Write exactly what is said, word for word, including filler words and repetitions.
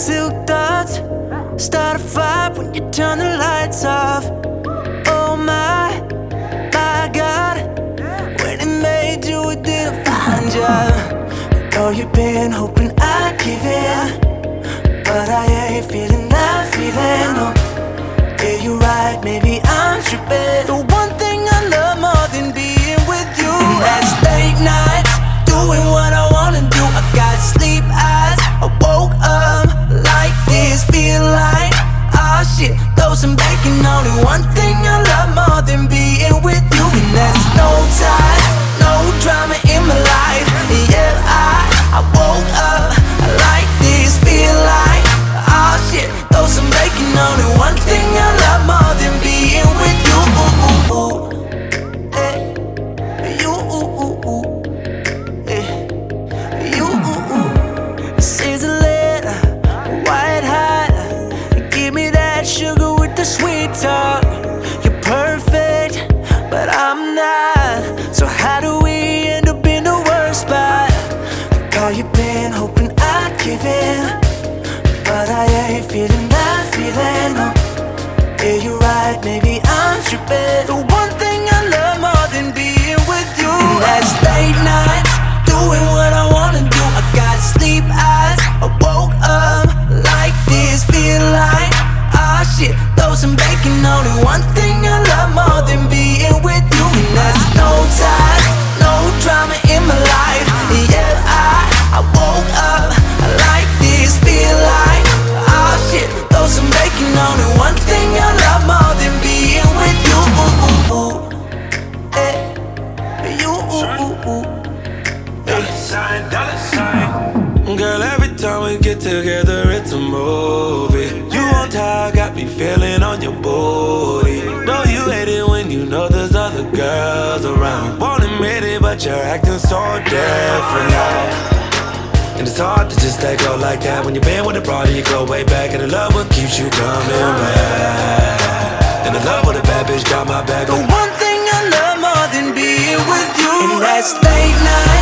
Silk thoughts start a fire when you turn the lights off. Oh my, my God, when it made you, it did a fine job. Know you've been hoping I'd give in, but I ain't feeling that feeling, no. Yeah, you're right, maybe I'm tripping. The one thing I love more than being with you, and that's late nights, doing what I wanna do. I got sleep eyes, I woke up like this, feel like, oh shit, throw some bacon on it. One thing I love more than being with you, and that's no time, no drama in my life. Yeah, I, I woke up like this, feel like, oh shit, throw some bacon on it. One thing I love more than being with you. Ooh, ooh, ooh. Hey. You, ooh, ooh, ooh. Hey. You, ooh, ooh. This a letter, white hot. Give me that sugar with the sweet talk. You're perfect, but I'm not. So how do we end up in the worst spot? Girl, you've been hoping I'd give in, but I ain't feeling that feeling, no. Yeah, you're right, maybe I'm tripping. The one thing I love more than being with you, and that's late nights, doing what I wanna do. I got sleep eyes, I woke up like this, feel like, ah shit, throw some bacon on it. One thing I love more than being with you, and that's no time, no drama in my life. Yeah, I, I woke up like this, feel like, ah shit, throw some bacon on it. One thing I love more than being with you. Ooh, ooh, ooh. Hey. You, ooh, ooh, ooh. Dollar sign, dollar sign. Girl, every time we get together, it's a movie. You on top, got me feeling on your booty. Know you hate it when you know there's other girls around. Won't admit it, but you're acting so different now. And it's hard to just let go like that when you've been with a broad and you go way back. And the love what keeps you coming back. And the love with a bad bitch got my back. The one thing I love more than being with you, and that's late night,